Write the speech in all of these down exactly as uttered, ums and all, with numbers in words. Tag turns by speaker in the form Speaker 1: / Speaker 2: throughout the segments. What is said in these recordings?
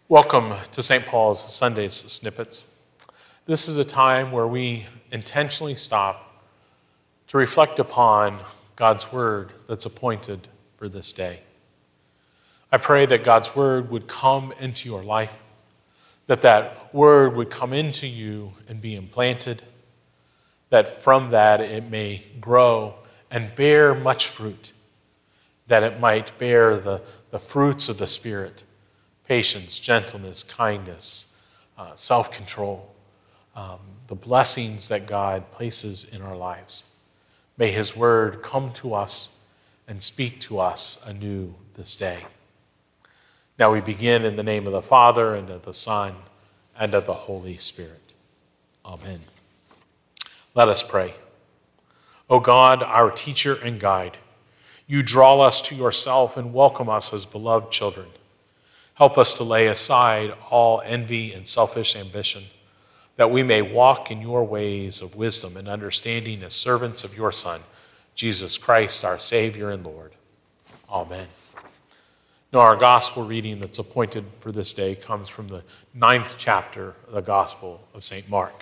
Speaker 1: Welcome to Saint Paul's Sundays Snippets. This is a time where we intentionally stop to reflect upon God's word that's appointed for this day. I pray that God's word would come into your life, that that word would come into you and be implanted, that from that it may grow and bear much fruit, that it might bear the, the fruits of the Spirit, patience, gentleness, kindness, uh, self-control, um, the blessings that God places in our lives. May his word come to us and speak to us anew this day. Now we begin in the name of the Father, and of the Son, and of the Holy Spirit. Amen. Let us pray. O God, our teacher and guide, you draw us to yourself and welcome us as beloved children. Help us to lay aside all envy and selfish ambition, that we may walk in your ways of wisdom and understanding as servants of your Son, Jesus Christ, our Savior and Lord. Amen. Now, our gospel reading that's appointed for this day comes from the ninth chapter of the Gospel of Saint Mark.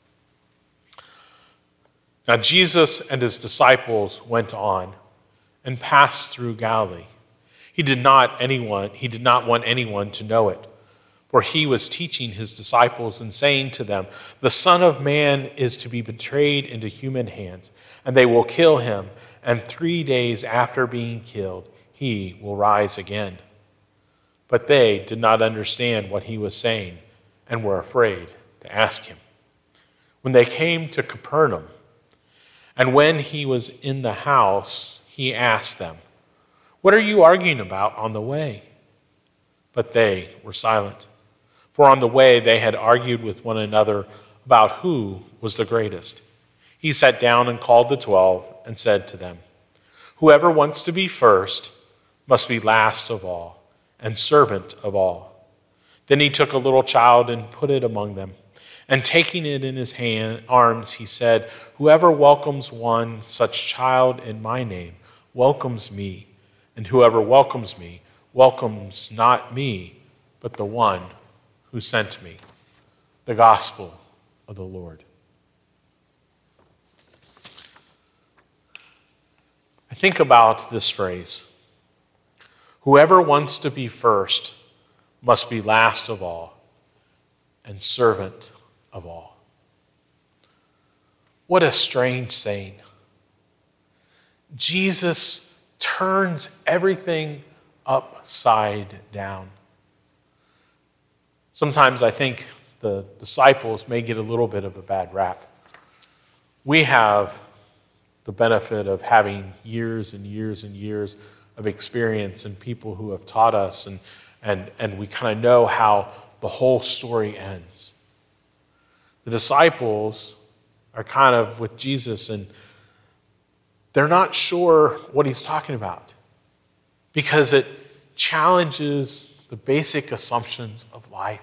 Speaker 1: Now, Jesus and his disciples went on and passed through Galilee. He did not anyone, he did not want anyone to know it, for he was teaching his disciples and saying to them, "The Son of Man is to be betrayed into human hands, and they will kill him, and three days after being killed, he will rise again." But they did not understand what he was saying and were afraid to ask him. When they came to Capernaum, and when he was in the house, he asked them, "What are you arguing about on the way?" But they were silent, for on the way they had argued with one another about who was the greatest. He sat down and called the twelve and said to them, "Whoever wants to be first must be last of all and servant of all." Then he took a little child and put it among them, and taking it in his hand, arms, he said, "Whoever welcomes one such child in my name welcomes me. And whoever welcomes me welcomes not me, but the one who sent me." The Gospel of the Lord. I think about this phrase: whoever wants to be first must be last of all and servant of all. What a strange saying. Jesus turns everything upside down. Sometimes I think the disciples may get a little bit of a bad rap. We have the benefit of having years and years and years of experience and people who have taught us, and, and, and we kind of know how the whole story ends. The disciples are kind of with Jesus, and they're not sure what he's talking about because it challenges the basic assumptions of life,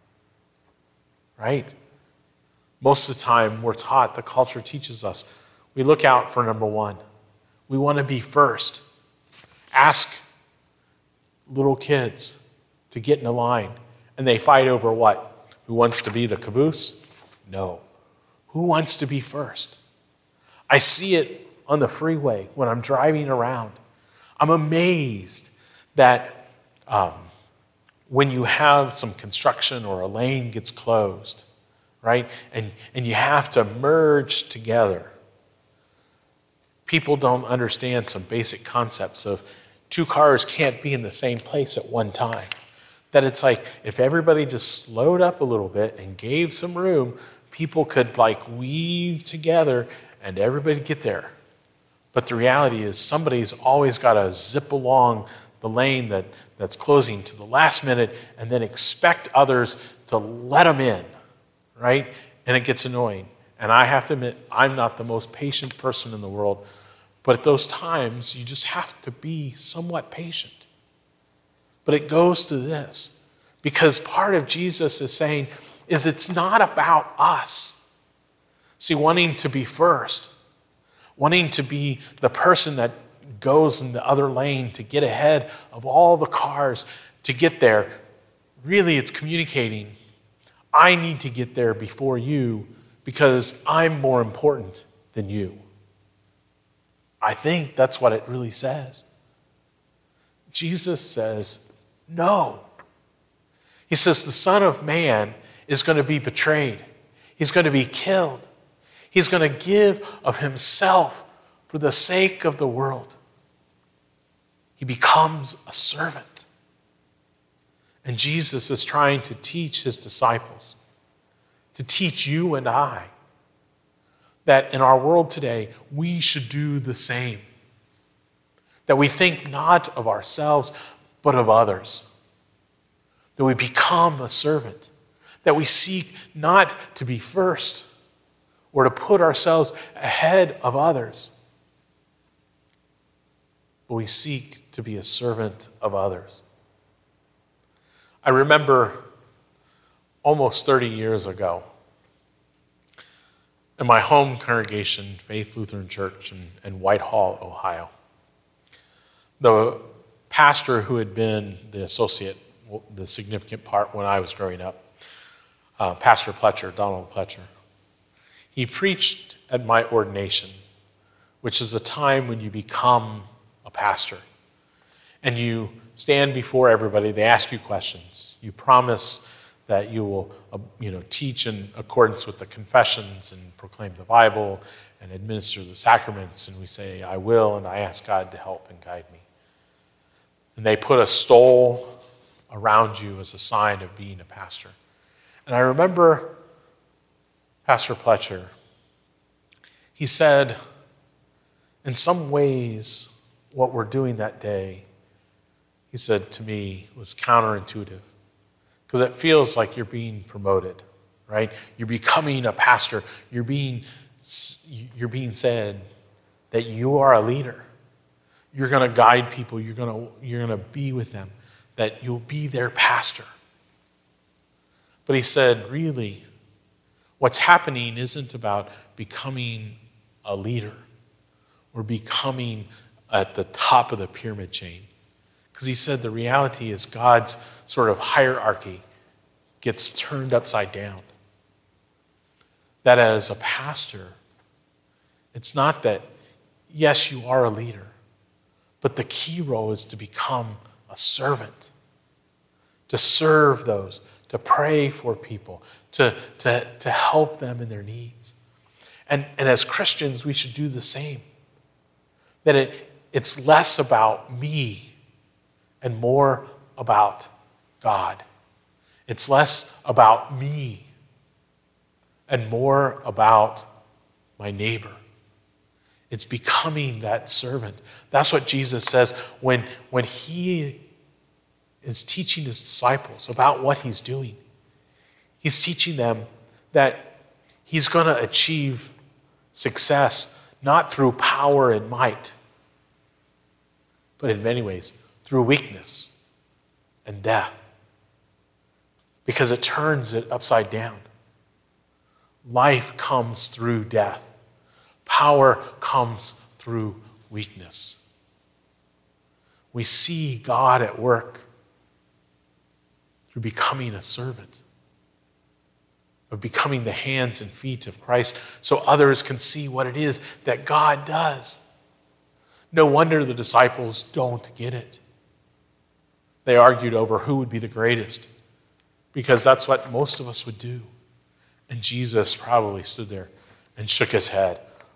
Speaker 1: right? Most of the time we're taught, the culture teaches us, we look out for number one. We want to be first. Ask little kids to get in a line, and they fight over what? Who wants to be the caboose? No. Who wants to be first? I see it on the freeway when I'm driving around. I'm amazed that um, when you have some construction or a lane gets closed, right, and, and you have to merge together, people don't understand some basic concepts of two cars can't be in the same place at one time. That it's like if everybody just slowed up a little bit and gave some room, people could like weave together and everybody get there. But the reality is somebody's always got to zip along the lane that, that's closing to the last minute and then expect others to let them in, right? And it gets annoying. And I have to admit, I'm not the most patient person in the world, but at those times, you just have to be somewhat patient. But it goes to this, because part of Jesus is saying, is it's not about us. See, wanting to be first, wanting to be the person that goes in the other lane to get ahead of all the cars to get there, really it's communicating, I need to get there before you because I'm more important than you. I think that's what it really says. Jesus says, no. He says the Son of Man is going to be betrayed. He's going to be killed. He's going to give of himself for the sake of the world. He becomes a servant. And Jesus is trying to teach his disciples, to teach you and I, that in our world today, we should do the same. That we think not of ourselves, but of others. That we become a servant. That we seek not to be first or to put ourselves ahead of others, but we seek to be a servant of others. I remember almost thirty years ago, in my home congregation, Faith Lutheran Church in, in Whitehall, Ohio, the pastor who had been the associate, the significant part when I was growing up, uh, Pastor Pletcher, Donald Pletcher, he preached at my ordination, which is a time when you become a pastor. And you stand before everybody, they ask you questions. You promise that you will uh, you know, teach in accordance with the confessions and proclaim the Bible and administer the sacraments. And we say, I will, and I ask God to help and guide me. And they put a stole around you as a sign of being a pastor. And I remember Pastor Pletcher, he said, in some ways, what we're doing that day, he said to me, was counterintuitive. Because it feels like you're being promoted, right? You're becoming a pastor. You're being, you're being said that you are a leader. You're going to guide people. You're going to, you're going to be with them. That you'll be their pastor. But he said, really, what's happening isn't about becoming a leader or becoming at the top of the pyramid chain. Because he said the reality is God's sort of hierarchy gets turned upside down. That as a pastor, it's not that, yes, you are a leader, but the key role is to become a servant, to serve those, to pray for people, to, to, to help them in their needs. And, and as Christians, we should do the same. That it, it's less about me and more about God. It's less about me and more about my neighbor. It's becoming that servant. That's what Jesus says when, when he is teaching his disciples about what he's doing. He's teaching them that he's going to achieve success not through power and might, but in many ways through weakness and death. Because it turns it upside down. Life comes through death. Power comes through weakness. We see God at work through becoming a servant, of becoming the hands and feet of Christ so others can see what it is that God does. No wonder the disciples don't get it. They argued over who would be the greatest, because that's what most of us would do. And Jesus probably stood there and shook his head.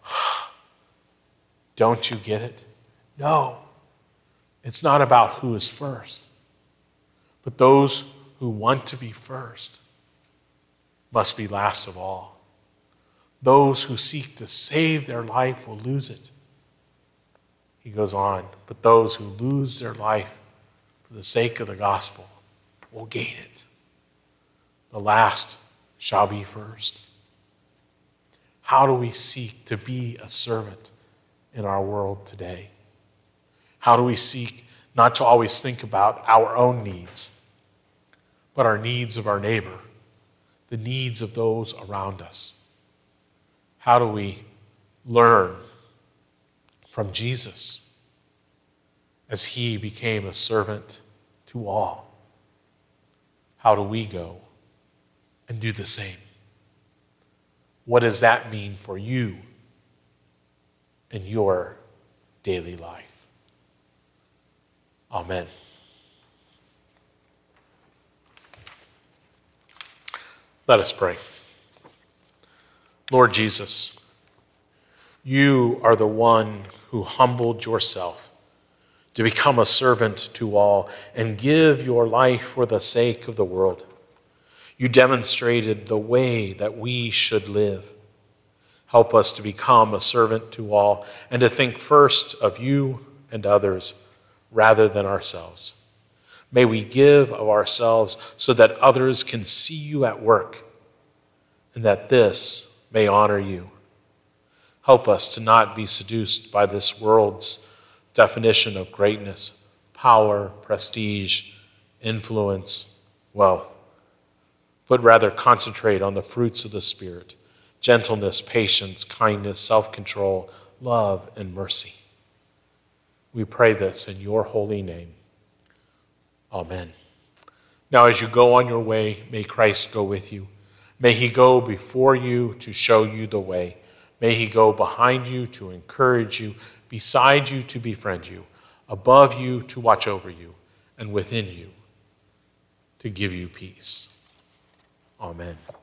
Speaker 1: Don't you get it? No. It's not about who is first, but those who want to be first must be last of all. Those who seek to save their life will lose it. He goes on, but those who lose their life for the sake of the gospel will gain it. The last shall be first. How do we seek to be a servant in our world today? How do we seek not to always think about our own needs, but our needs of our neighbor, the needs of those around us? How do we learn from Jesus as he became a servant to all? how do we go and do the same? What does that mean for you in your daily life? Amen. Let us pray. Lord Jesus, you are the one who humbled yourself to become a servant to all and give your life for the sake of the world. You demonstrated the way that we should live. Help us to become a servant to all and to think first of you and others rather than ourselves. May we give of ourselves so that others can see you at work and that this may honor you. Help us to not be seduced by this world's definition of greatness, power, prestige, influence, wealth, but rather concentrate on the fruits of the Spirit: gentleness, patience, kindness, self-control, love, and mercy. We pray this in your holy name. Amen. Now, as you go on your way, may Christ go with you. May he go before you to show you the way. May he go behind you to encourage you, beside you to befriend you, above you to watch over you, and within you to give you peace. Amen.